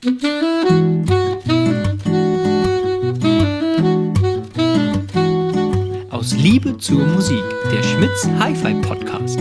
Aus Liebe zur Musik, der Schmitz Hi-Fi Podcast.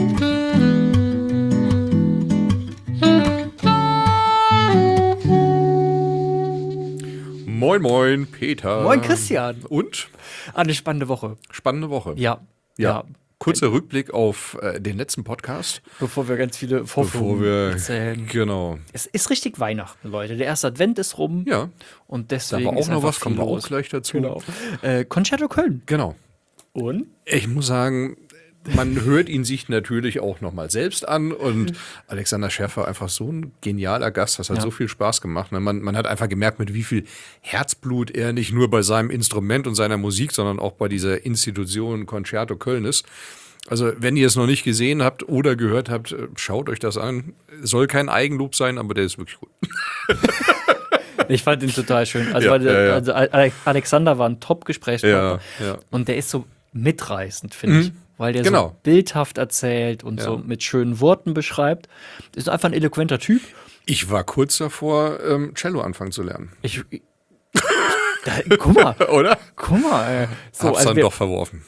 Moin, moin, Peter. Moin, Christian. Und? Eine spannende Woche. Spannende Woche. Ja. Kurzer Rückblick auf den letzten Podcast. Bevor wir ganz viele Vorführungen erzählen. Genau. Es ist richtig Weihnachten, Leute. Der erste Advent ist rum. Ja. Und deswegen Da war auch ist noch einfach was, kommen wir viel auch los. gleich dazu. Genau. Concerto Köln. Genau. Und? Ich muss sagen, man hört ihn sich natürlich auch nochmal selbst an und Alexander Schäffer einfach so ein genialer Gast, das hat so viel Spaß gemacht. Man hat einfach gemerkt, mit wie viel Herzblut er nicht nur bei seinem Instrument und seiner Musik, sondern auch bei dieser Institution Concerto Köln ist. Also wenn ihr es noch nicht gesehen habt oder gehört habt, schaut euch das an. Soll kein Eigenlob sein, aber der ist wirklich gut. Ich fand ihn total schön. Also, Alexander war ein Top-Gesprächspartner. Ja. Und der ist so mitreißend, finde ich. Weil der so Genau. bildhaft erzählt und so mit schönen Worten beschreibt. Ist einfach ein eloquenter Typ. Ich war kurz davor, Cello anfangen zu lernen. Guck mal. Oder? Guck mal. Ey. So, Hab's dann doch verworfen.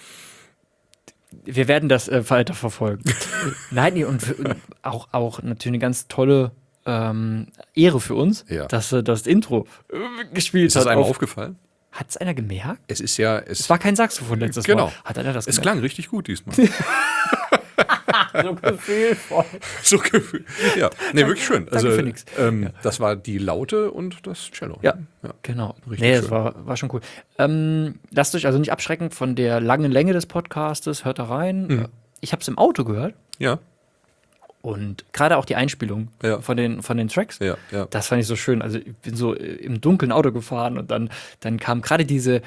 Wir werden das weiter verfolgen. Nein, und auch natürlich eine ganz tolle Ehre für uns, dass er das Intro gespielt hat. Ist das einem aufgefallen? Hat es einer gemerkt? Es ist ja. Es war kein Saxophon letztes Mal. Hat einer das gemerkt? Es klang richtig gut diesmal. So gefühlvoll. So gefühl. Ja, nee, wirklich schön. Also, Danke für nix. Das war die Laute und das Cello. Ja, genau. Richtig Das schön. war schon cool. Lasst euch also nicht abschrecken von der langen Länge des Podcastes. Hört da rein. Ich habe es im Auto gehört. Ja. Und gerade auch die Einspielung von den Tracks, Ja. das fand ich so schön. Also ich bin so im dunklen Auto gefahren und dann kam gerade diese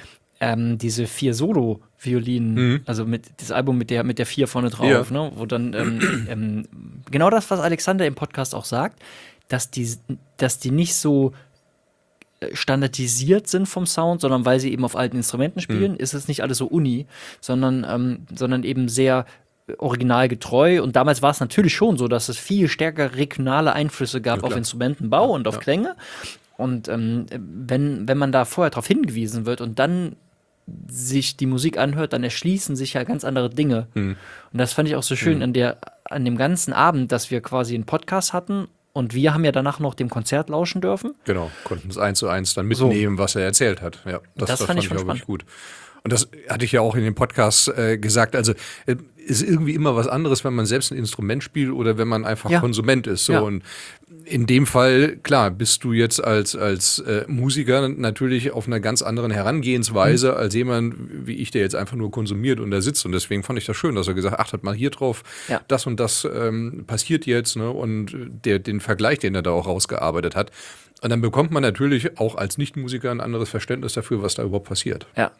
4 Solo-Violinen, also das Album mit der 4 vorne drauf, ne, wo dann genau das, was Alexander im Podcast auch sagt, dass die nicht so standardisiert sind vom Sound, sondern weil sie eben auf alten Instrumenten spielen, ist es nicht alles so uni, sondern eben sehr originalgetreu. Und damals war es natürlich schon so, dass es viel stärker regionale Einflüsse gab auf Instrumentenbau und auf Klänge. Und wenn man da vorher darauf hingewiesen wird und dann sich die Musik anhört, dann erschließen sich ja ganz andere Dinge. Und das fand ich auch so schön an dem ganzen Abend, dass wir quasi einen Podcast hatten und wir haben ja danach noch dem Konzert lauschen dürfen. Genau, konnten es 1:1 dann mitnehmen, was er erzählt hat. Ja, das fand ich auch wirklich gut. Und das hatte ich ja auch in dem Podcast gesagt. Also ist irgendwie immer was anderes, wenn man selbst ein Instrument spielt oder wenn man einfach Konsument ist. So. Und in dem Fall, klar, bist du jetzt als Musiker natürlich auf einer ganz anderen Herangehensweise als jemand wie ich, der jetzt einfach nur konsumiert und da sitzt. Und deswegen fand ich das schön, dass er gesagt hat, achtet mal hier drauf, das und das passiert jetzt. Ne? Und den Vergleich, den er da auch rausgearbeitet hat. Und dann bekommt man natürlich auch als Nichtmusiker ein anderes Verständnis dafür, was da überhaupt passiert. Ja.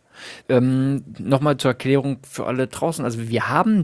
Nochmal zur Erklärung für alle draußen. Also wir haben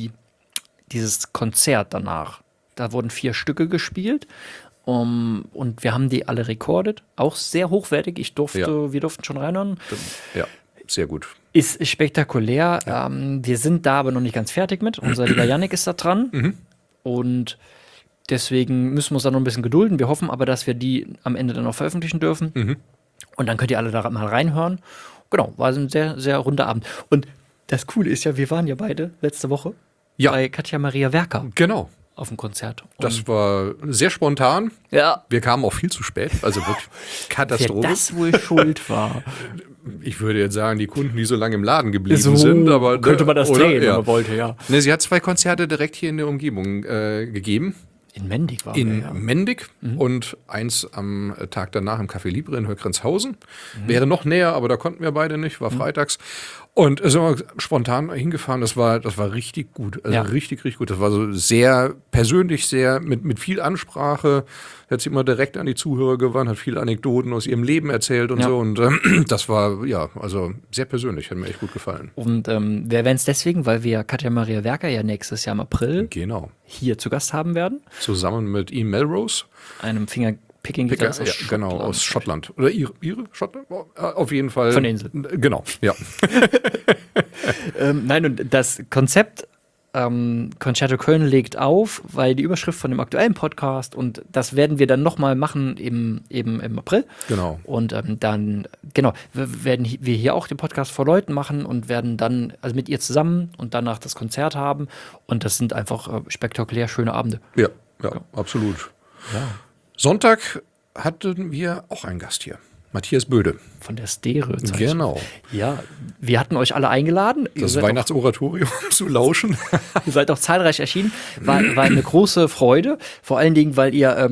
dieses Konzert danach. Da wurden 4 Stücke gespielt. Und wir haben die alle recorded. Auch sehr hochwertig. Wir durften schon reinhören. Ja, sehr gut. Ist spektakulär. Ja. Wir sind da aber noch nicht ganz fertig mit. Unser lieber Yannick ist da dran. Und deswegen müssen wir uns da noch ein bisschen gedulden. Wir hoffen aber, dass wir die am Ende dann auch veröffentlichen dürfen. Und dann könnt ihr alle da mal reinhören. Genau, war ein sehr, sehr runder Abend. Und das Coole ist ja, wir waren ja beide letzte Woche bei Katja Maria Werker. Genau. Auf dem Konzert. Das war sehr spontan. Ja. Wir kamen auch viel zu spät. Also wirklich Katastrophe. Wer das wohl schuld war. Ich würde jetzt sagen, die Kunden, die so lange im Laden geblieben sind. Aber könnte man das drehen, wenn man wollte, Ne, sie hat 2 Konzerte direkt hier in der Umgebung gegeben. In Mendig war In Mendig und eins am Tag danach im Café Libre in Höckrenzhausen. Wäre noch näher, aber da konnten wir beide nicht, war freitags. Und sind wir spontan hingefahren, das war richtig gut. Also richtig, richtig gut. Das war so sehr persönlich, sehr mit viel Ansprache. Hat sie immer direkt an die Zuhörer gewandt, hat viele Anekdoten aus ihrem Leben erzählt und so. Und das war, also sehr persönlich, hat mir echt gut gefallen. Und wir werden es deswegen, weil wir Katja Maria Werker ja nächstes Jahr im April hier zu Gast haben werden. Zusammen mit Ian Melrose. Einem Fingerpicking-Gitarrist aus Schottland. Genau, aus Schottland. Oder ihre Schottland? Auf jeden Fall. Von der Insel. Genau, ja. Nein, und das Konzept Concerto Köln legt auf, weil die Überschrift von dem aktuellen Podcast, und das werden wir dann nochmal machen im April. Genau. Und dann, werden wir hier auch den Podcast vor Leuten machen und werden dann, also mit ihr zusammen und danach das Konzert haben. Und das sind einfach spektakulär schöne Abende. Ja, absolut. Ja. Sonntag hatten wir auch einen Gast hier. Matthias Böde. Von der Stereo. Genau. Ja, wir hatten euch alle eingeladen. Das Weihnachtsoratorium zu lauschen. Ihr seid auch zahlreich erschienen. War eine große Freude. Vor allen Dingen, weil ihr,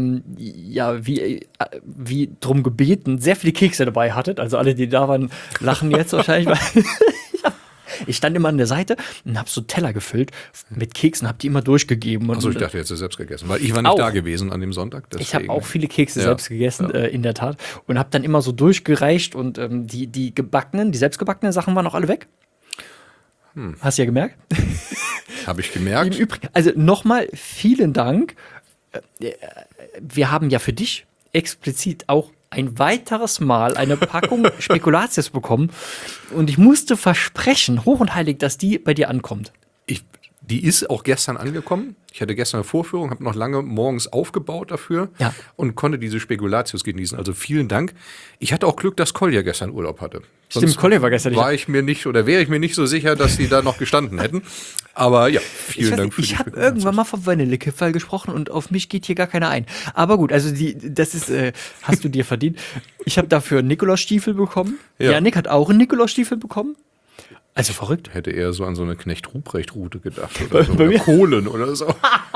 wie drum gebeten, sehr viele Kekse dabei hattet. Also alle, die da waren, lachen jetzt wahrscheinlich. Weil ich stand immer an der Seite und habe so Teller gefüllt mit Keksen, habe die immer durchgegeben. Achso, ich dachte, jetzt hast du selbst gegessen, weil ich war nicht da gewesen an dem Sonntag. Deswegen. Ich habe auch viele Kekse selbst gegessen, in der Tat. Und habe dann immer so durchgereicht und die selbstgebackenen Sachen waren auch alle weg. Hast du ja gemerkt? Habe ich gemerkt. Im Übrigen, also nochmal vielen Dank. Wir haben ja für dich explizit auch ein weiteres Mal eine Packung Spekulatius bekommen und ich musste versprechen, hoch und heilig, dass die bei dir ankommt. Die ist auch gestern angekommen. Ich hatte gestern eine Vorführung, habe noch lange morgens aufgebaut dafür und konnte diese Spekulatius genießen. Also vielen Dank. Ich hatte auch Glück, dass Kolja gestern Urlaub hatte. Stimmt, Kolja war gestern. Wäre ich mir nicht so sicher, dass die da noch gestanden hätten. Aber ja, vielen Dank für die Spekulatius. Ich habe irgendwann mal vom Vanillekipferl gesprochen und auf mich geht hier gar keiner ein. Aber gut, also das ist, hast du dir verdient. Ich habe dafür einen Nikolausstiefel bekommen. Ja. Janik hat auch einen Nikolausstiefel bekommen. Also verrückt. Hätte eher so an so eine Knecht-Ruprecht-Route gedacht. Oder so eine Kohlen oder so.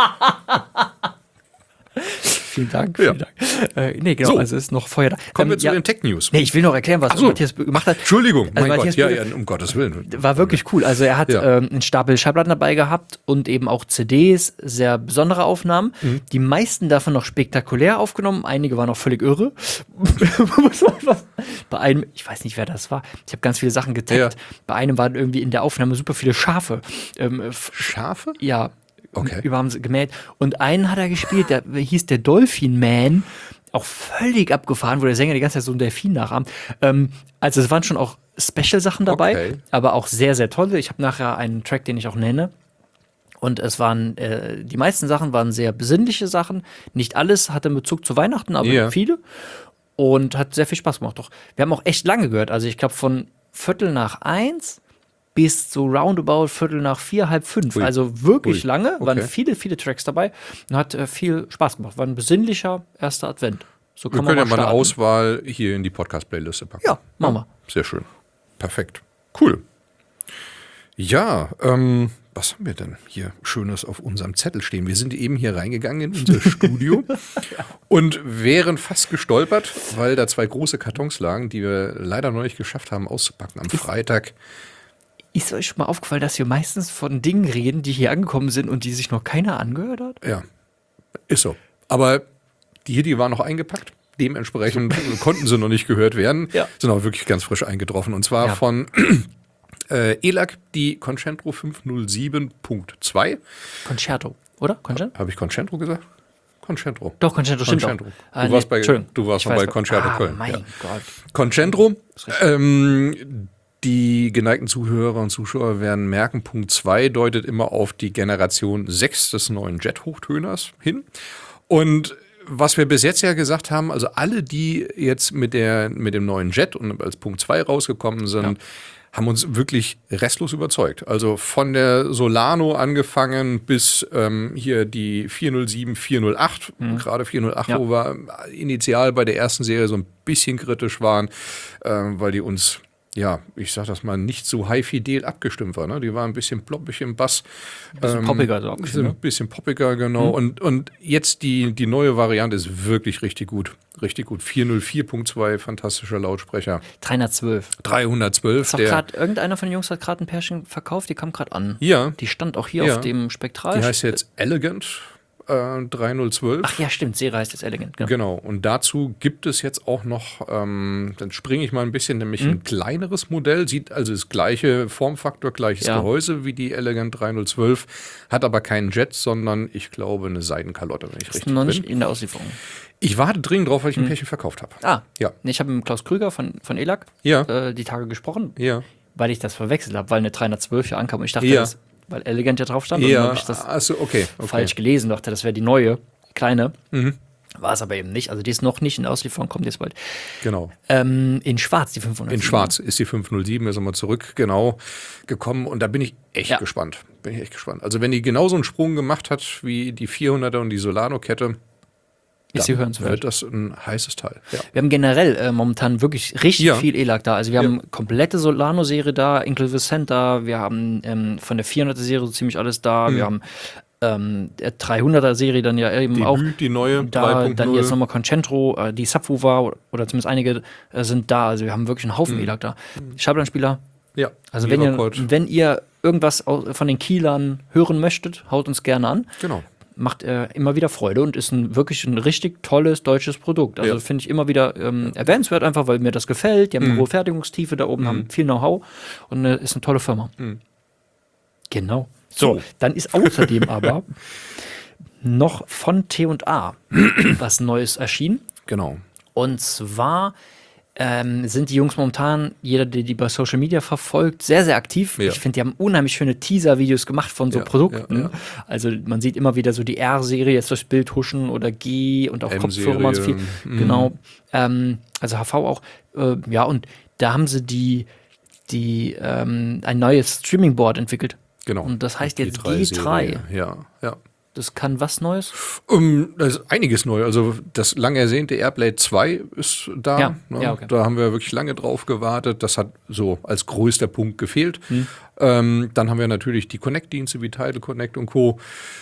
Vielen Dank. Genau. So. Also ist noch Feuer da. Kommen wir zu den Tech-News. Nee, ich will noch erklären, was Matthias gemacht hat. Entschuldigung, also mein Gott. Um Gottes Willen. War wirklich cool. Also er hat einen Stapel Schallplatten dabei gehabt und eben auch CDs, sehr besondere Aufnahmen. Die meisten davon noch spektakulär aufgenommen. Einige waren auch völlig irre. Bei einem, ich weiß nicht, wer das war. Ich habe ganz viele Sachen getaggt. Ja. Bei einem waren irgendwie in der Aufnahme super viele Schafe. Schafe? Ja. Okay. Über gemäht. Und einen hat er gespielt, der hieß der Dolphin Man. Auch völlig abgefahren, wo der Sänger die ganze Zeit so einen Delfin nachahmt. Also es waren schon auch Special-Sachen dabei, aber auch sehr, sehr tolle. Ich habe nachher einen Track, den ich auch nenne. Und es waren, die meisten Sachen waren sehr besinnliche Sachen. Nicht alles hatte Bezug zu Weihnachten, aber viele. Und hat sehr viel Spaß gemacht. Doch wir haben auch echt lange gehört. Also ich glaube von 1:45 bis so roundabout 4:45, halb 5. Also wirklich lange, waren viele, viele Tracks dabei und hat viel Spaß gemacht. War ein besinnlicher erster Advent. So wir können ja mal eine Auswahl hier in die Podcast-Playliste packen. Ja, machen wir. Sehr schön. Perfekt. Cool. Ja, was haben wir denn hier Schönes auf unserem Zettel stehen? Wir sind eben hier reingegangen in unser Studio und wären fast gestolpert, weil da 2 große Kartons lagen, die wir leider noch nicht geschafft haben auszupacken am Freitag. Ist euch schon mal aufgefallen, dass wir meistens von Dingen reden, die hier angekommen sind und die sich noch keiner angehört hat? Ja, ist so. Aber die waren noch eingepackt. Dementsprechend konnten sie noch nicht gehört werden. Ja. Sind aber wirklich ganz frisch eingetroffen. Und zwar von ELAC, die Concerto 507.2. Concerto, oder? Concerto? Habe ich Concerto gesagt? Concerto. Doch, Concerto stimmt auch. Du warst noch bei Concerto Köln. Mein Gott. Concerto. Die geneigten Zuhörer und Zuschauer werden merken, Punkt 2 deutet immer auf die Generation 6 des neuen Jet-Hochtöners hin. Und was wir bis jetzt ja gesagt haben, also alle, die jetzt mit dem neuen Jet und als Punkt 2 rausgekommen sind, haben uns wirklich restlos überzeugt. Also von der Solano angefangen bis hier die 407, 408, gerade 408, wo wir initial bei der ersten Serie so ein bisschen kritisch waren, weil die uns ich sag das mal, nicht so high-fidel abgestimmt war. Ne? Die war ein bisschen ploppig im Bass. Ein bisschen poppiger, so ein bisschen poppiger, genau. Und jetzt die neue Variante ist wirklich richtig gut. Richtig gut. 404.2, fantastischer Lautsprecher. 312. Irgendeiner von den Jungs hat gerade ein Pärchen verkauft, die kam gerade an. Ja. Die stand auch hier auf dem Spektral. Die heißt jetzt Elegant. 3012. Ach ja, stimmt, Serie heißt jetzt Elegant. Genau, und dazu gibt es jetzt auch noch, dann springe ich mal ein bisschen, nämlich ein kleineres Modell, sieht also das gleiche Formfaktor, gleiches Gehäuse wie die Elegant 3012, hat aber keinen Jet, sondern ich glaube eine Seidenkalotte, wenn ich richtig bin. Noch nicht in der Auslieferung. Ich warte dringend drauf, weil ich ein Pärchen verkauft habe. Ja. Nee, ich habe mit Klaus Krüger von ELAC die Tage gesprochen, weil ich das verwechselt habe, weil eine 312 hier ankam und ich dachte, weil Elegant ja drauf stand. Ja, und dann habe ich das okay. falsch gelesen, dachte, das wäre die neue, kleine. War es aber eben nicht. Also die ist noch nicht in Auslieferung, kommt jetzt bald. Genau. In Schwarz, die 507. In Schwarz ist die 507, ist nochmal zurück, genau, gekommen. Und da bin ich echt gespannt. Also wenn die genauso einen Sprung gemacht hat wie die 400er und die Solano-Kette, ist sie hörenswert. Wird das ein heißes Teil. Ja. Wir haben generell momentan wirklich richtig viel ELAC da. Also wir haben komplette Solano-Serie da, inklusive Center. Wir haben von der 400er-Serie so ziemlich alles da. Wir haben der 300er-Serie dann ja eben auch die neue da, 3.0. dann jetzt nochmal Concentro, die Subwoofer oder zumindest einige sind da. Also wir haben wirklich einen Haufen ELAC da. Schallplattenspieler. Ja. Also wenn ihr irgendwas von den Kielern hören möchtet, haut uns gerne an. Genau. Macht immer wieder Freude und ist wirklich ein richtig tolles deutsches Produkt. Also finde ich immer wieder erwähnenswert, einfach weil mir das gefällt. Die haben eine hohe Fertigungstiefe da oben, haben viel Know-how und ist eine tolle Firma. Genau. So, dann ist außerdem aber noch von T&A was Neues erschienen. Genau. Und zwar sind die Jungs momentan, jeder, der die bei Social Media verfolgt, sehr, sehr aktiv. Ja. Ich finde, die haben unheimlich schöne Teaser-Videos gemacht von so Produkten. Ja. Also man sieht immer wieder so die R-Serie, jetzt durchs Bild huschen oder G und auch Kopfhörer und viel. Genau. Also HV auch. Und da haben sie ein neues Streaming-Board entwickelt. Genau. Und das heißt jetzt G3. Ja. Das kann was Neues? Da ist einiges neu. Also das lang ersehnte Airblade 2 ist da. Ja. Okay. Da haben wir wirklich lange drauf gewartet. Das hat so als größter Punkt gefehlt. Dann haben wir natürlich die Connect-Dienste wie Tidal Connect und Co.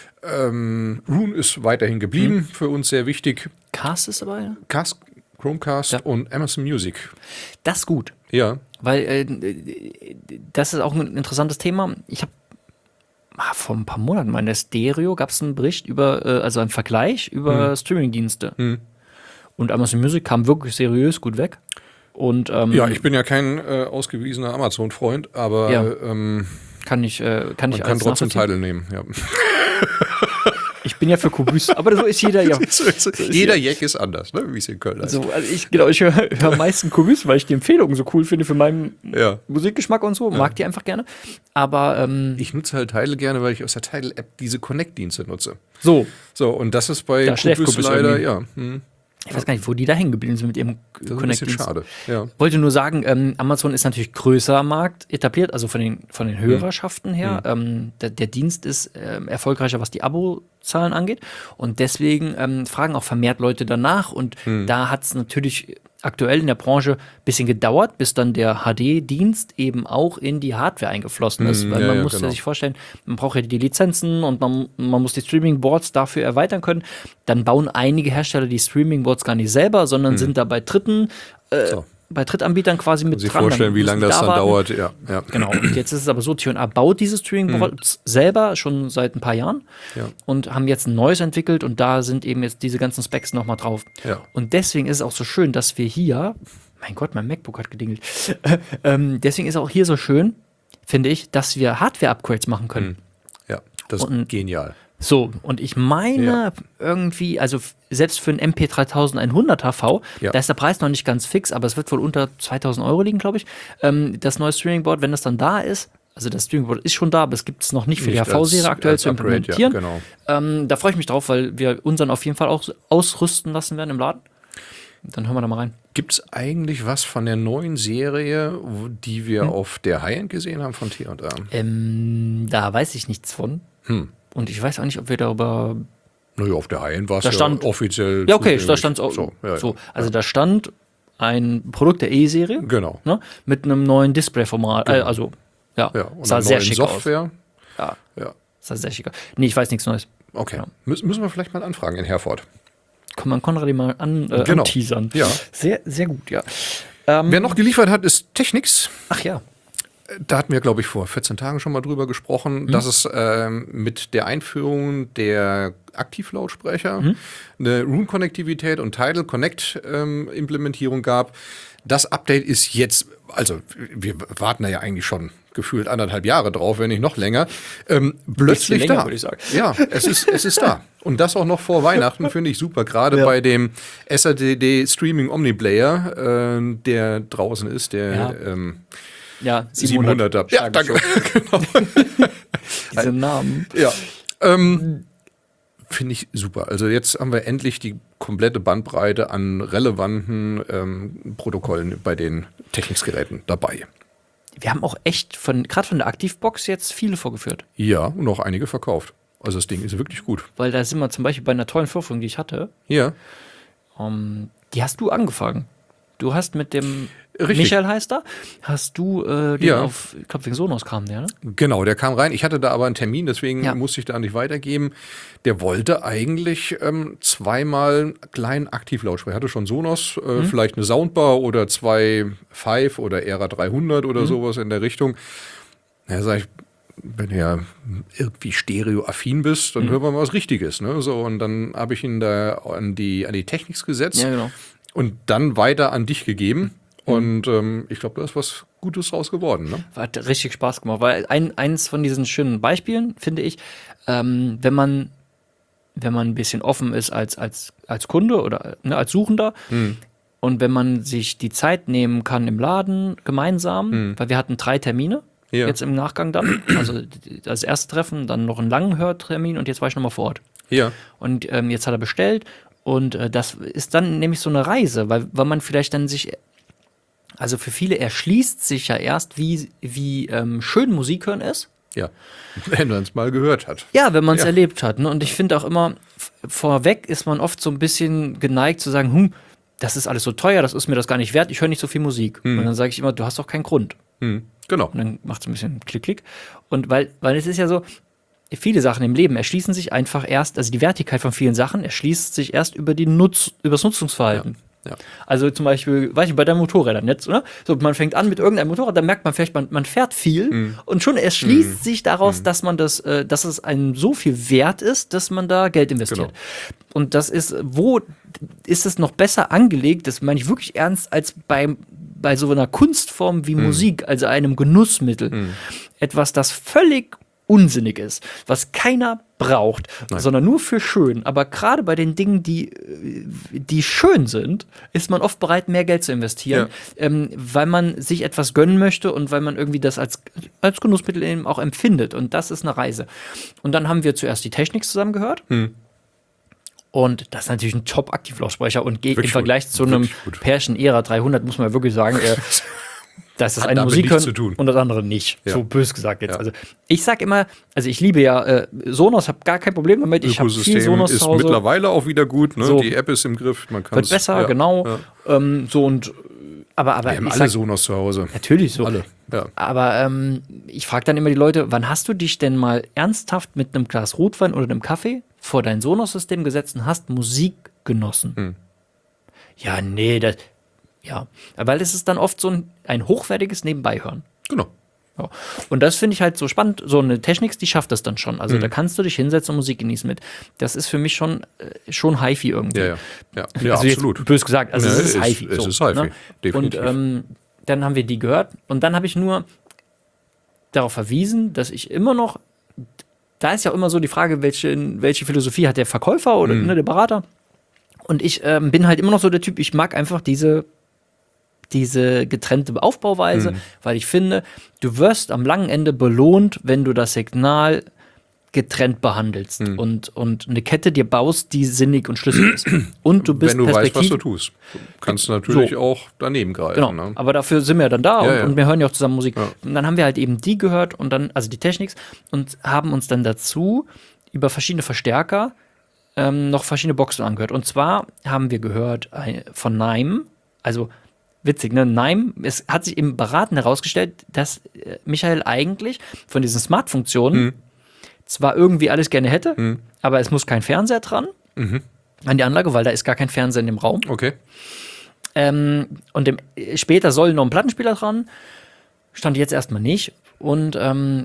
Roon ist weiterhin geblieben, für uns sehr wichtig. Cast ist dabei? Chromecast und Amazon Music. Das ist gut. Ja. Weil das ist auch ein interessantes Thema. Ich habe vor ein paar Monaten mal in der Stereo gab es einen Bericht über, also einen Vergleich über Streamingdienste. Und Amazon Music kam wirklich seriös gut weg. Und, ich bin ja kein ausgewiesener Amazon-Freund, aber kann ich man kann trotzdem Tidal nehmen. Ja. Ich bin ja für Kubus, aber so ist jeder ja. Jeder Jack ist anders, ne? Wie es in Köln heißt. So, also ich höre am meisten Kubus, weil ich die Empfehlungen so cool finde für meinen Musikgeschmack und so. Mag die einfach gerne. Aber ich nutze halt Tidal gerne, weil ich aus der Tidal-App diese Connect-Dienste nutze. So, und das ist bei Kubus leider, Ich weiß gar nicht, wo die da hängen geblieben sind mit ihrem Connect-Dienst. Das ist ein bisschen schade, ja. Wollte nur sagen, Amazon ist natürlich größer am Markt etabliert, also von den Hörerschaften her. Der Dienst ist erfolgreicher, was die Abozahlen angeht. Und deswegen fragen auch vermehrt Leute danach. Und da hat es natürlich aktuell in der Branche ein bisschen gedauert, bis dann der HD-Dienst eben auch in die Hardware eingeflossen ist. Weil man muss sich vorstellen, man braucht ja die Lizenzen und man muss die Streaming-Boards dafür erweitern können. Dann bauen einige Hersteller die Streaming-Boards gar nicht selber, sondern sind da bei bei Drittanbietern quasi mit dran. Sie vorstellen, wie lange das dann dauert. Ja. Genau. Und jetzt ist es aber so, T&A baut diese Streaming-Boards selber schon seit ein paar Jahren und haben jetzt ein neues entwickelt und da sind eben jetzt diese ganzen Specs nochmal drauf. Ja. Und deswegen ist es auch so schön, dass wir hier, mein Gott, mein MacBook hat gedingelt. Deswegen ist auch hier so schön, finde ich, dass wir Hardware-Upgrades machen können. Ja, das ist genial. So, und ich meine irgendwie, also selbst für ein MP3100 HV, da ist der Preis noch nicht ganz fix, aber es wird wohl unter 2.000 € liegen, glaube ich. Das neue Streaming-Board, wenn das dann da ist, also das Streaming-Board ist schon da, aber es gibt es noch nicht für die HV-Serie aktuell zu implementieren. Ja, genau. Da freue ich mich drauf, weil wir unseren auf jeden Fall auch ausrüsten lassen werden im Laden. Dann hören wir da mal rein. Gibt es eigentlich was von der neuen Serie, die wir auf der High-End gesehen haben von T&A? Da weiß ich nichts von. Und ich weiß auch nicht, ob wir darüber. Naja, auf der High-End war es ja offiziell. Ja, okay, da stand es auch. So. Also da stand ein Produkt der E-Serie. Genau. Ne, mit einem neuen Display-Format. Genau. Und sah sehr schick Software. aus. Ja. Sah sehr schick aus. Nee, ich weiß nichts Neues. Okay. Ja. Müssen wir vielleicht mal anfragen in Herford. Kann man Konrad mal anteasern. Ja. Sehr, sehr gut, ja. Wer noch geliefert hat, ist Technics. Ach ja. Da hatten wir, glaube ich, vor 14 Tagen schon mal drüber gesprochen, dass es mit der Einführung der Aktivlautsprecher eine Room-Konnektivität und Tidal Connect-Implementierung gab. Das Update ist jetzt, also wir warten da ja eigentlich schon gefühlt 1,5 Jahre drauf, wenn nicht noch länger, plötzlich länger, da. Würde ich sagen. Ja, es ist da. Und das auch noch vor Weihnachten, finde ich super. Gerade bei dem SRTD Streaming Omniplayer, der draußen ist, der 700er. Ja, danke. Genau. Diese Namen. Ja. Finde ich super. Also jetzt haben wir endlich die komplette Bandbreite an relevanten Protokollen bei den Technics-Geräten dabei. Wir haben auch echt gerade von der Aktivbox jetzt viele vorgeführt. Ja, und auch einige verkauft. Also das Ding ist wirklich gut. Weil da sind wir zum Beispiel bei einer tollen Vorführung, die ich hatte. Ja. Die hast du angefangen. Du hast mit dem Richtig. Michael heißt er, hast du den auf, ich glaube wegen Sonos kam der, ne? Genau, der kam rein. Ich hatte da aber einen Termin, deswegen musste ich da nicht weitergeben. Der wollte eigentlich zweimal einen kleinen Aktivlautsprecher. Er hatte schon Sonos, vielleicht eine Soundbar oder zwei Five oder Era 300 oder sowas in der Richtung. Ja, sag ich, wenn du ja irgendwie stereoaffin bist, dann hören wir mal was Richtiges. Ne? So, und dann habe ich ihn da an die Technics gesetzt. Ja, genau. Und dann weiter an dich gegeben. Und ich glaube, da ist was Gutes raus geworden. Ne? Hat richtig Spaß gemacht. Weil eins von diesen schönen Beispielen, finde ich, wenn man ein bisschen offen ist als Kunde oder als Suchender und wenn man sich die Zeit nehmen kann im Laden gemeinsam, weil wir hatten 3 Termine jetzt im Nachgang dann. Also das erste Treffen, dann noch einen langen Hörtermin und jetzt war ich nochmal vor Ort. Ja. Und jetzt hat er bestellt. Und das ist dann nämlich so eine Reise, weil man vielleicht dann also für viele erschließt sich ja erst, wie schön Musik hören ist. Ja, wenn man es mal gehört hat. Ja, wenn man es erlebt hat. Ne? Und ich finde auch immer, vorweg ist man oft so ein bisschen geneigt zu sagen, das ist alles so teuer, das ist mir das gar nicht wert, ich höre nicht so viel Musik. Und dann sage ich immer, du hast doch keinen Grund. Genau. Und dann macht es ein bisschen Klick. Und weil es ist ja so, viele Sachen im Leben erschließen sich einfach erst, also die Wertigkeit von vielen Sachen erschließt sich erst über das Nutzungsverhalten. Ja. Also zum Beispiel, weiß ich, bei deinen Motorrädern jetzt, oder? So, man fängt an mit irgendeinem Motorrad, dann merkt man vielleicht, man fährt viel und schon erschließt sich daraus, dass man dass es einem so viel wert ist, dass man da Geld investiert. Genau. Und das ist, wo ist es noch besser angelegt, das meine ich wirklich ernst, als bei so einer Kunstform wie Musik, also einem Genussmittel. Etwas, das völlig unsinnig ist, was keiner braucht, sondern nur für schön. Aber gerade bei den Dingen, die schön sind, ist man oft bereit, mehr Geld zu investieren, weil man sich etwas gönnen möchte und weil man irgendwie das als Genussmittel eben auch empfindet. Und das ist eine Reise. Und dann haben wir zuerst die Technics zusammen gehört. Und das ist natürlich ein Top-Aktivlautsprecher und im Vergleich zu einem Pärchen Era 300 muss man wirklich sagen, dass das eine Musik hören und das andere nicht. Ja. So bös gesagt jetzt. Ja. Also ich sag immer, also ich liebe ja Sonos, habe gar kein Problem damit. Ich habe viel Sonos ist zu Hause. Mittlerweile auch wieder gut. Ne? So, die App ist im Griff. Man wird besser, genau. Ja. Aber wir haben alle Sonos zu Hause. Natürlich so. Alle. Ja. Aber ich frage dann immer die Leute, wann hast du dich denn mal ernsthaft mit einem Glas Rotwein oder einem Kaffee vor dein Sonos-System gesetzt und hast Musik genossen? Ja, nee, weil es ist dann oft so ein hochwertiges Nebenbeihören. Genau. Ja. Und das finde ich halt so spannend. So eine Technics, die schafft das dann schon. Also da kannst du dich hinsetzen und Musik genießen mit. Das ist für mich schon Hi-Fi irgendwie. Ja, also absolut. Jetzt bös gesagt, also es ist Hi-Fi. Es ist Hi-Fi, ne? definitiv. Und dann haben wir die gehört und dann habe ich nur darauf verwiesen, dass ich immer noch, da ist ja immer so die Frage, welche Philosophie hat der Verkäufer oder der Berater. Und ich bin halt immer noch so der Typ, ich mag einfach diese getrennte Aufbauweise, weil ich finde, du wirst am langen Ende belohnt, wenn du das Signal getrennt behandelst und eine Kette dir baust, die sinnig und schlüssig ist. Und du bist wenn du weißt, was du tust. Du kannst natürlich auch daneben greifen. Genau, ne? aber dafür sind wir dann da und wir hören ja auch zusammen Musik. Ja. Und dann haben wir halt eben die gehört und dann, also die Technics, und haben uns dann dazu über verschiedene Verstärker noch verschiedene Boxen angehört. Und zwar haben wir gehört von Naim, also witzig, ne? Naim, es hat sich im Beraten herausgestellt, dass Michael eigentlich von diesen Smart-Funktionen zwar irgendwie alles gerne hätte, aber es muss kein Fernseher dran an die Anlage, weil da ist gar kein Fernseher in dem Raum. Okay. Und später soll noch ein Plattenspieler dran, stand jetzt erstmal nicht. Und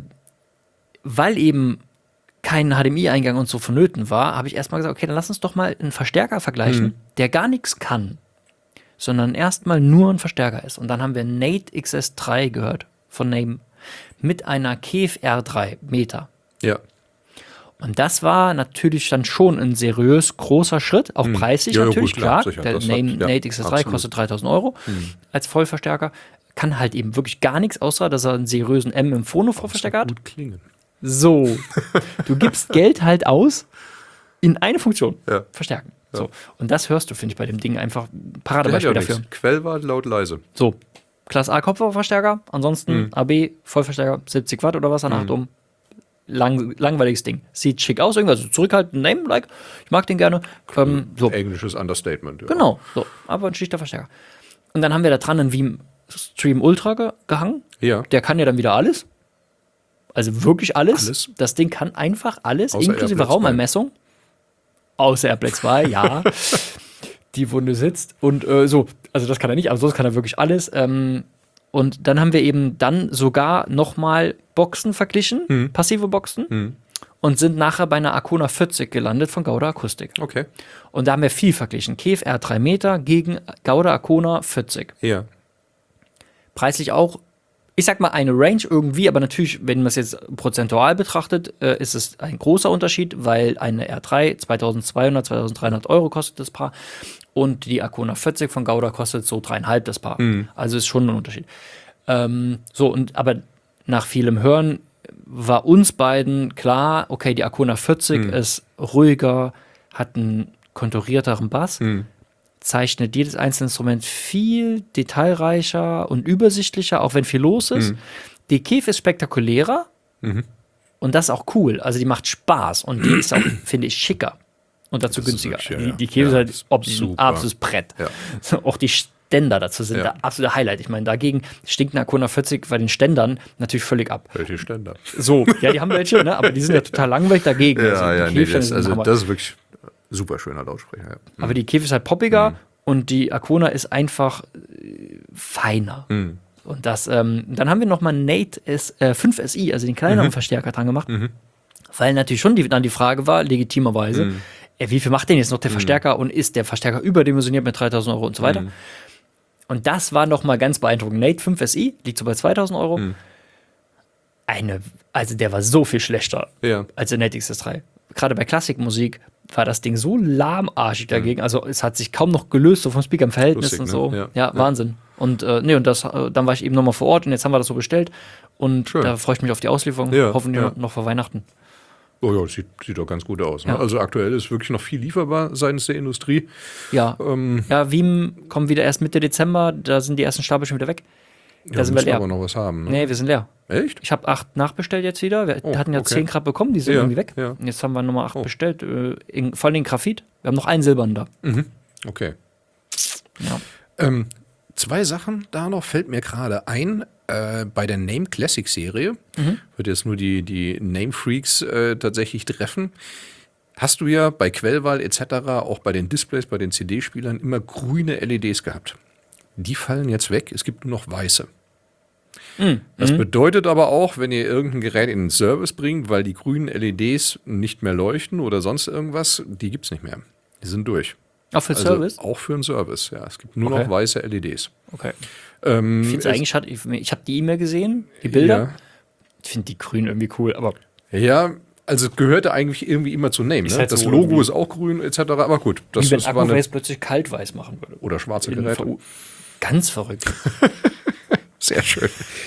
weil eben kein HDMI-Eingang und so vonnöten war, habe ich erstmal gesagt, okay, dann lass uns doch mal einen Verstärker vergleichen, der gar nichts kann, sondern erstmal nur ein Verstärker ist. Und dann haben wir Nate XS3 gehört von Naim mit einer KEF R3 Meter. Ja. Und das war natürlich dann schon ein seriös großer Schritt, auch preislich natürlich, gut, klar. Der Nate XS3 kostet 3.000 € als Vollverstärker. Kann halt eben wirklich gar nichts, außer dass er einen seriösen M im Phono-Vorverstärker hat. Gut klingen. So, du gibst Geld halt aus in eine Funktion. Ja. Verstärken. Ja. So. Und das hörst du, finde ich, bei dem Ding einfach Paradebeispiel dafür. Quellwart, laut, leise. So, Class A Kopfhörerverstärker, ansonsten AB Vollverstärker, 70 Watt oder was an 8 Ohm. Langweiliges Ding. Sieht schick aus, irgendwas so zurückhaltend, Name-like. Ich mag den gerne. So. Englisches Understatement. Ja. Genau, so. Aber ein schlichter Verstärker. Und dann haben wir da dran einen Veeam Stream Ultra gehangen. Ja. Der kann ja dann wieder alles. Also wirklich alles. Das Ding kann einfach alles, außer inklusive Raumermessung. Außer AirPlay 2, ja. Die Wunde sitzt. Und so, also das kann er nicht, aber sonst kann er wirklich alles. Und dann haben wir eben dann sogar nochmal Boxen verglichen, passive Boxen, und sind nachher bei einer Arkona 40 gelandet von Gauda Akustik. Okay. Und da haben wir viel verglichen. Kef R3 Meter gegen Gauda Arkona 40. Ja. Preislich auch, ich sag mal, eine Range irgendwie, aber natürlich, wenn man es jetzt prozentual betrachtet, ist es ein großer Unterschied, weil eine R3 2200, 2300 Euro kostet das Paar und die Arkona 40 von Gauda kostet so 3,5 das Paar. Also ist schon ein Unterschied. Aber nach vielem Hören war uns beiden klar, okay, die Arkona 40 ist ruhiger, hat einen konturierteren Bass, zeichnet jedes einzelne Instrument viel detailreicher und übersichtlicher, auch wenn viel los ist. Die Kef ist spektakulärer und das ist auch cool. Also die macht Spaß und die ist auch, finde ich, schicker und dazu günstiger. Wirklich, die Kef ist halt ein absolutes Brett. Ja. Auch die Ständer dazu sind der absolute Highlight. Ich meine, dagegen stinkt eine Arkona 40 bei den Ständern natürlich völlig ab. Welche Ständer? So, ja, die haben welche, ne? Aber die sind ja total langweilig dagegen. Das ist wirklich super schöner Lautsprecher. Ja. Aber die Kef ist halt poppiger und die Arkona ist einfach feiner. Und das, dann haben wir nochmal Nate 5 SI, also den kleineren Verstärker dran gemacht. Weil natürlich schon dann die Frage war, legitimerweise, wie viel macht denn jetzt noch der Verstärker und ist der Verstärker überdimensioniert mit 3.000 Euro und so weiter? Und das war nochmal ganz beeindruckend. Nate 5 SI liegt so bei 2.000 Euro. Also der war so viel schlechter als der Nate XS3. Gerade bei Klassikmusik war das Ding so lahmarschig dagegen. Also es hat sich kaum noch gelöst, so vom Speaker im Verhältnis und so. Ne? Ja, Wahnsinn. Und dann war ich eben nochmal vor Ort und jetzt haben wir das so bestellt. Und da freue ich mich auf die Auslieferung. Hoffentlich noch vor Weihnachten. Oh ja, sieht doch ganz gut aus. Ne? Ja. Also aktuell ist wirklich noch viel lieferbar seitens der Industrie. Ja, Veeam kommt wieder erst Mitte Dezember. Da sind die ersten Stapel schon wieder weg. Da sind wir leer. Aber noch was haben. Ne? Nee, wir sind leer. Echt? Ich habe 8 nachbestellt jetzt wieder. Wir hatten ja 10 Grad bekommen, die sind irgendwie weg. Ja. Und jetzt haben wir Nummer 8 bestellt. Vor allem in Graphit. Wir haben noch einen silbernen da. Okay. Ja. 2 Sachen da noch, fällt mir gerade ein. Bei der Name Classic Serie wird jetzt nur die Name Freaks tatsächlich treffen. Hast du ja bei Quellwahl etc., auch bei den Displays, bei den CD-Spielern immer grüne LEDs gehabt. Die fallen jetzt weg, es gibt nur noch weiße. Das bedeutet aber auch, wenn ihr irgendein Gerät in den Service bringt, weil die grünen LEDs nicht mehr leuchten oder sonst irgendwas, die gibt es nicht mehr. Die sind durch. Auch für Service? Auch für einen Service, ja. Es gibt nur noch weiße LEDs. Okay. Ich finde es eigentlich schade, ich habe die E-Mail gesehen, die Bilder. Ja. Ich finde die grün irgendwie cool, aber. Ja, also es gehörte eigentlich irgendwie immer zu Name. Ne? Halt das so Logo ist auch grün, etc. Aber gut. Das wenn Akku-Weiß plötzlich kaltweiß machen würde. Oder schwarze Geräte. Ganz verrückt. Sehr schön.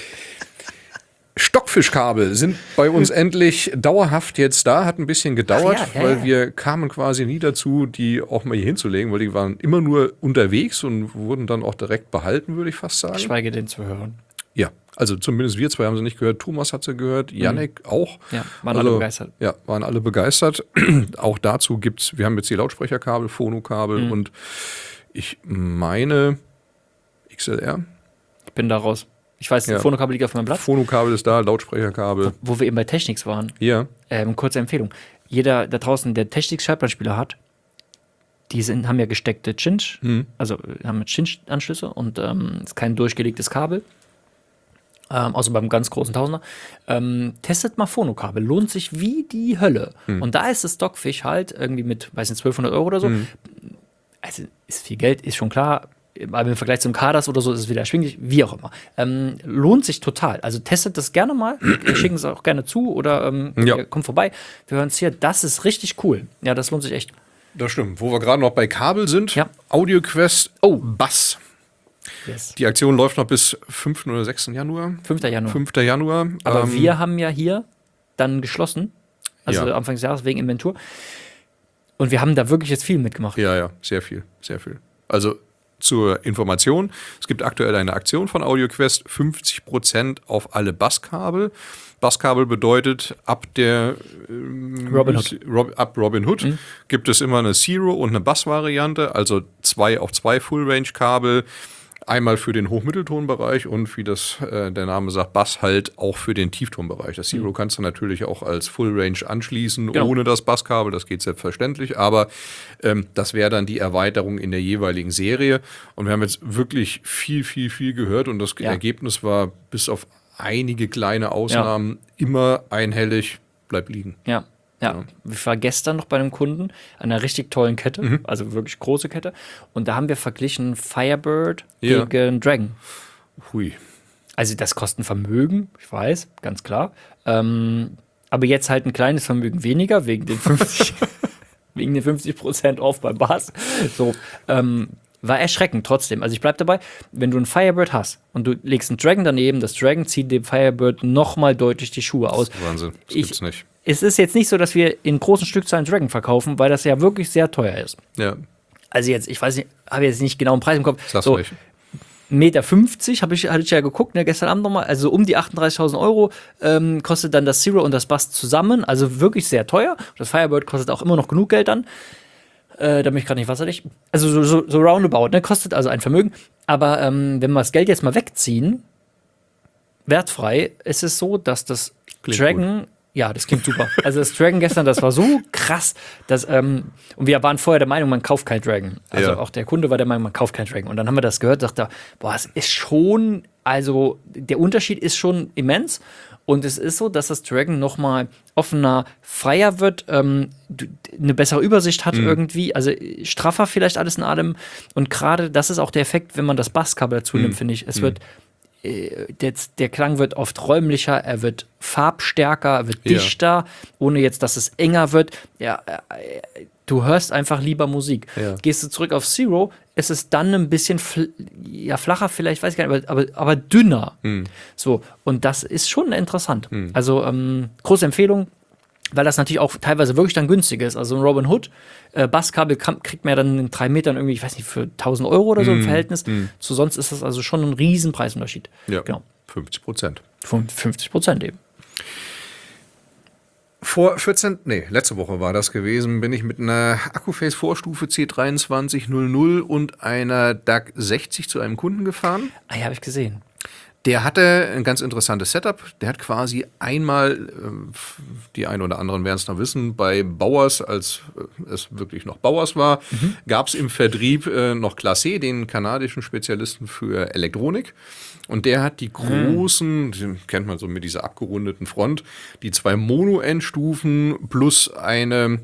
Stockfischkabel sind bei uns endlich dauerhaft jetzt da. Hat ein bisschen gedauert, weil wir kamen quasi nie dazu, die auch mal hier hinzulegen, weil die waren immer nur unterwegs und wurden dann auch direkt behalten, würde ich fast sagen. Schweige denn zu hören. Ja, also zumindest wir 2 haben sie nicht gehört. Thomas hat sie gehört, Yannick auch. Ja, waren alle begeistert. Ja, waren alle begeistert. Auch dazu gibt's, wir haben jetzt die Lautsprecherkabel, Phonokabel und ich meine XLR. Ich bin da raus. Ich weiß, Phonokabel liegt auf meinem Blatt. Phonokabel ist da, Lautsprecherkabel. Wo wir eben bei Technics waren. Ja. Kurze Empfehlung. Jeder da draußen, der Technics-Schallplattenspieler hat, haben ja gesteckte Cinch, also haben Cinch-Anschlüsse und ist kein durchgelegtes Kabel. Außer beim ganz großen Tausender. Testet mal Phonokabel. Lohnt sich wie die Hölle. Und da ist das Stockfish halt irgendwie mit, weiß nicht, 1200 Euro oder so. Also ist viel Geld, ist schon klar. Aber im Vergleich zum Kadas oder so ist es wieder erschwinglich, wie auch immer. Lohnt sich total. Also testet das gerne mal. Wir schicken es auch gerne zu oder kommt vorbei. Wir hören es hier. Das ist richtig cool. Ja, das lohnt sich echt. Das stimmt. Wo wir gerade noch bei Kabel sind. AudioQuest Bass. Yes. Die Aktion läuft noch bis 5. oder 6. Januar. 5. Januar. 5. Januar. Aber wir haben ja hier dann geschlossen. Also Anfang des Jahres wegen Inventur. Und wir haben da wirklich jetzt viel mitgemacht. Ja, sehr viel, sehr viel. Also zur Information, es gibt aktuell eine Aktion von AudioQuest, 50% auf alle Basskabel. Basskabel bedeutet, ab Robin Hood gibt es immer eine Zero- und eine Bass-Variante, also 2 auf 2 Full-Range-Kabel. Einmal für den Hochmitteltonbereich und wie der Name sagt, Bass halt auch für den Tieftonbereich. Das Zero kannst du natürlich auch als Full Range anschließen, ohne das Basskabel, das geht selbstverständlich, aber das wäre dann die Erweiterung in der jeweiligen Serie. Und wir haben jetzt wirklich viel gehört und das Ergebnis war bis auf einige kleine Ausnahmen immer einhellig, bleib liegen. Ja. Ich war gestern noch bei einem Kunden, einer richtig tollen Kette, also wirklich große Kette. Und da haben wir verglichen Firebird gegen Dragon. Hui. Also das kostet ein Vermögen, ich weiß, ganz klar. Aber jetzt halt ein kleines Vermögen weniger, wegen den 50% off bei Bass. So, war erschreckend trotzdem. Also ich bleib dabei, wenn du einen Firebird hast und du legst einen Dragon daneben, das Dragon zieht dem Firebird nochmal deutlich die Schuhe aus. Wahnsinn, das gibt's nicht. Es ist jetzt nicht so, dass wir in großen Stückzahlen Dragon verkaufen, weil das ja wirklich sehr teuer ist. Ja. Also jetzt, ich weiß nicht, habe jetzt nicht genau einen Preis im Kopf. Sag's so, nicht. 1,50 Meter hatte ich ja geguckt, ne, gestern Abend nochmal, also um die 38.000 Euro kostet dann das Zero und das Bass zusammen, also wirklich sehr teuer. Das Firebird kostet auch immer noch genug Geld dann. Da bin ich gerade nicht wasserdicht. Also so roundabout, ne, kostet also ein Vermögen. Aber wenn wir das Geld jetzt mal wegziehen, wertfrei, ist es so, dass das Klingt Dragon gut. Ja, das klingt super. Also das Dragon gestern, das war so krass, dass, und wir waren vorher der Meinung, man kauft kein Dragon. Also auch der Kunde war der Meinung, man kauft kein Dragon. Und dann haben wir das gehört, dachte, boah, es ist schon, also der Unterschied ist schon immens. Und es ist so, dass das Dragon nochmal offener, freier wird, eine bessere Übersicht hat irgendwie, also straffer vielleicht alles in allem. Und gerade das ist auch der Effekt, wenn man das Basskabel dazu nimmt, finde ich. Es wird der Klang wird oft räumlicher, er wird farbstärker, er wird dichter, ohne jetzt, dass es enger wird. Du hörst einfach lieber Musik. Ja. Gehst du zurück auf Zero, ist es dann ein bisschen flacher vielleicht, weiß ich gar nicht, aber dünner. So, und das ist schon interessant. Also große Empfehlung, weil das natürlich auch teilweise wirklich dann günstig ist. Also ein Robin Hood Basskabel kriegt man ja dann in 3 Metern irgendwie, ich weiß nicht, für 1.000 Euro oder so im Verhältnis. Zu sonst ist das also schon ein riesen Preisunterschied. Ja, genau. 50%. 50% eben. Letzte Woche war das gewesen, bin ich mit einer Accuphase Vorstufe C2300 und einer DAC 60 zu einem Kunden gefahren. Ah ja, habe ich gesehen. Der hatte ein ganz interessantes Setup. Der hat quasi einmal, die einen oder anderen werden es noch wissen, bei Bowers, als es wirklich noch Bowers war, gab es im Vertrieb noch Classe, den kanadischen Spezialisten für Elektronik. Und der hat die großen, die kennt man so mit dieser abgerundeten Front, die 2 Mono-Endstufen plus eine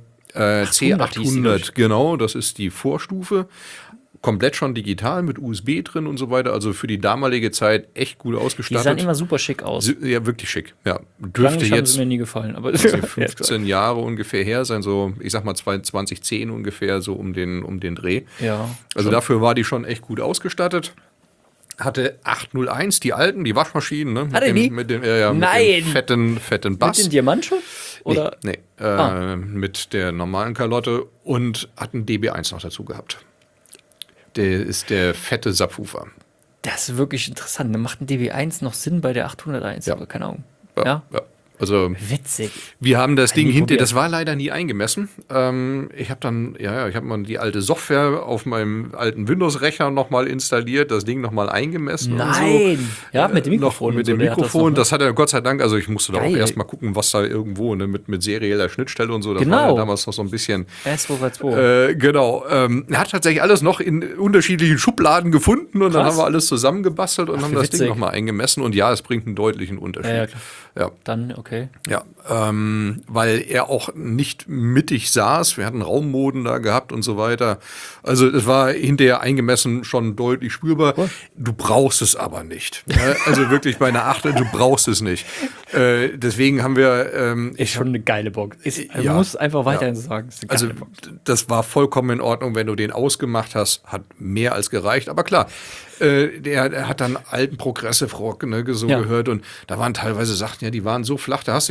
C800, genau, das ist die Vorstufe. Komplett schon digital mit USB drin und so weiter. Also für die damalige Zeit echt gut ausgestattet. Die sahen immer super schick aus. Ja, wirklich schick. Ja, dürfte jetzt haben sie mir nie gefallen. Aber 15 Jahre ungefähr her sein, so ich sag mal 2010 ungefähr, so um den Dreh. Ja. Also dafür war die schon echt gut ausgestattet. Hatte 801, die alten, die Waschmaschinen, ne? Hatte die? Mit dem fetten Bass. Mit dem Diamantschutz? Oder? Nee, mit der normalen Kalotte und hat einen DB1 noch dazu gehabt. Der ist der fette Subwoofer. Das ist wirklich interessant. Dann macht ein DB1 noch Sinn bei der 801, ja. Aber keine Ahnung. Ja. Also witzig. Wir haben das Ding hinter, das war leider nie eingemessen. Ich habe mal die alte Software auf meinem alten Windows-Rechner nochmal installiert, das Ding nochmal eingemessen. Nein! Und so. Ja, mit dem Mikrofon. Mit dem Mikrofon, das hat er Gott sei Dank, also ich musste da auch erstmal gucken, was da irgendwo, ne, mit serieller Schnittstelle und so, das war ja damals noch so ein bisschen. S2. Genau. Er hat tatsächlich alles noch in unterschiedlichen Schubladen gefunden und dann haben wir alles zusammengebastelt und haben das Ding nochmal eingemessen und ja, es bringt einen deutlichen Unterschied. Ja. Dann, okay. Ja, weil er auch nicht mittig saß. Wir hatten Raummoden da gehabt und so weiter. Also es war hinterher eingemessen schon deutlich spürbar. Oh. Du brauchst es aber nicht. Also wirklich bei einer 8, du brauchst es nicht. Deswegen haben wir... ist schon eine geile Box. Man muss einfach weiterhin sagen. Ist eine geile Box. Das war vollkommen in Ordnung, wenn du den ausgemacht hast. Hat mehr als gereicht. Aber klar, der hat dann alten Progressive Rock gehört und da waren teilweise Sachen, die waren so flach, da hast du dich gefreut,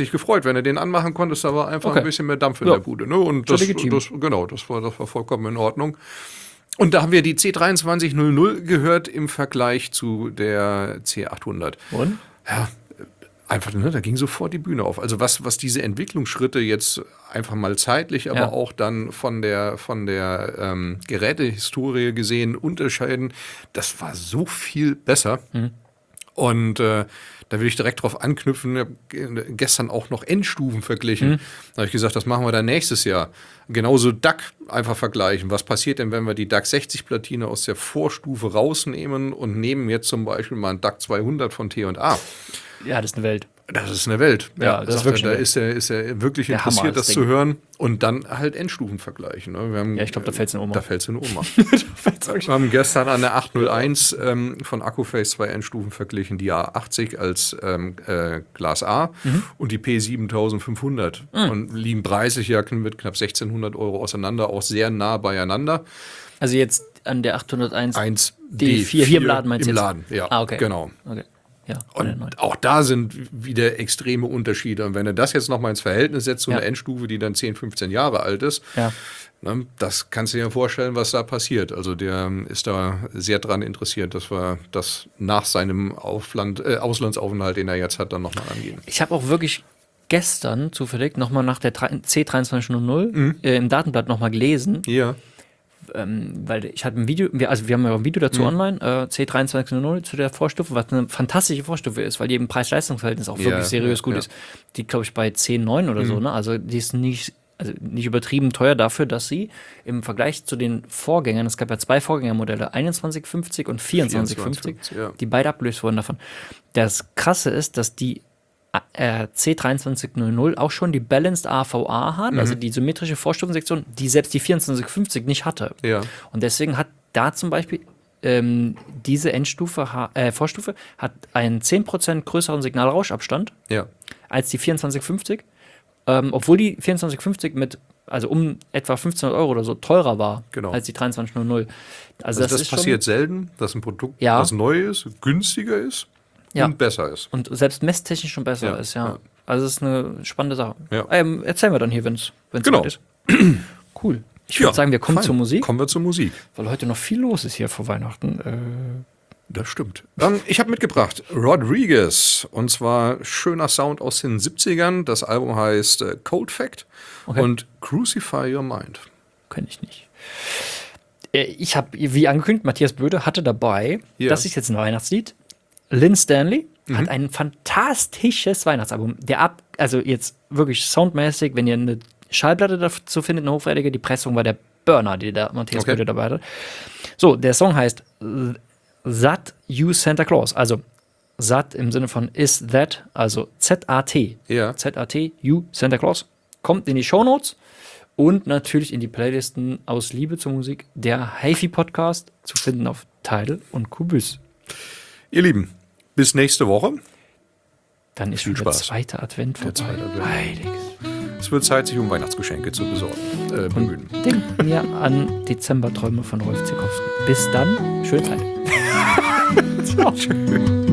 wenn du den anmachen konntest, da war einfach ein bisschen mehr Dampf in der Bude. Ne? Und das war vollkommen in Ordnung. Und da haben wir die C2300 gehört im Vergleich zu der C800. Und? Ja, einfach, ne, da ging sofort die Bühne auf. Also was diese Entwicklungsschritte jetzt einfach mal zeitlich, aber auch dann von der Gerätehistorie gesehen unterscheiden, das war so viel besser. Und da will ich direkt drauf anknüpfen. Ich habe gestern auch noch Endstufen verglichen. Da habe ich gesagt, das machen wir dann nächstes Jahr. Genauso DAC einfach vergleichen. Was passiert denn, wenn wir die DAC 60-Platine aus der Vorstufe rausnehmen und nehmen jetzt zum Beispiel mal einen DAC 200 von T&A? Ja, das ist eine Welt. Das ist eine Welt. Ja, das ist wirklich da ist er wirklich interessiert, das zu hören. Und dann halt Endstufen vergleichen. Ne? Ich glaube, da fällt es in Oma. Da fällt es in Oma. Wir haben gestern an der 801 von Accuphase 2 Endstufen verglichen. Die A80 als Glas A und die P7500. Und liegen preislich ja mit knapp 1.600 € auseinander, auch sehr nah beieinander. Also jetzt an der 801 D4 hier im Laden meinst du jetzt? Im Laden, ja. Ah, okay. Genau. Okay. Ja, und auch da sind wieder extreme Unterschiede. Und wenn du das jetzt nochmal ins Verhältnis setzt zu einer Endstufe, die dann 10, 15 Jahre alt ist, ne, das kannst du dir vorstellen, was da passiert. Also der ist da sehr dran interessiert, dass wir das nach seinem Auslandsaufenthalt, den er jetzt hat, dann nochmal angehen. Ich habe auch wirklich gestern zufällig nochmal nach der C2300 im Datenblatt nochmal gelesen. Ja. Weil ich hatte ein Video, wir haben ja ein Video dazu online, C2300 zu der Vorstufe, was eine fantastische Vorstufe ist, weil die im Preis-Leistungs-Verhältnis auch wirklich seriös gut ist. Die, glaube ich, bei 10,9 oder so, ne? Also die ist nicht übertrieben teuer dafür, dass sie im Vergleich zu den Vorgängern, es gab ja 2 Vorgängermodelle, 2150 und 2450, die beide abgelöst wurden davon. Das Krasse ist, dass die C2300 auch schon die Balanced AVA hat, also die symmetrische Vorstufensektion, die selbst die 2450 nicht hatte. Ja. Und deswegen hat da zum Beispiel diese Vorstufe hat einen 10% größeren Signalrauschabstand als die 2450, obwohl die 2450 also um etwa 1.500 € oder so teurer war als die 2300. Also das passiert selten, dass ein Produkt, das neu ist, günstiger ist. Und besser ist. Und selbst messtechnisch schon besser ist, Also es ist eine spannende Sache. Ja. Erzählen wir dann hier, wenn es genau ist. Cool. Ich würde sagen, wir kommen zur Musik. Kommen wir zur Musik. Weil heute noch viel los ist hier vor Weihnachten. Das stimmt. Ich habe mitgebracht Rodriguez. Und zwar schöner Sound aus den 70ern. Das Album heißt Cold Fact und Crucify Your Mind. Kenn ich nicht. Ich habe, wie angekündigt, Matthias Böde hatte dabei, das ist jetzt ein Weihnachtslied. Lynn Stanley hat ein fantastisches Weihnachtsalbum. Also jetzt wirklich soundmäßig, wenn ihr eine Schallplatte dazu findet, eine hochwertige, die Pressung war der Burner, die der Matthias Böde dabei hatte. So, der Song heißt That You Santa Claus. Also That im Sinne von Is That, also Z-A-T. Ja. Z-A-T, You Santa Claus. Kommt in die Shownotes und natürlich in die Playlisten aus Liebe zur Musik der HiFi-Podcast zu finden auf Tidal und Kubus. Ihr Lieben, bis nächste Woche. Dann ist der zweite Advent vorbei. Es wird Zeit, sich um Weihnachtsgeschenke zu bemühen. Und denkt mir an Dezemberträume von Rolf Zukowski. Bis dann, schöne Zeit. Ciao. Tschüss.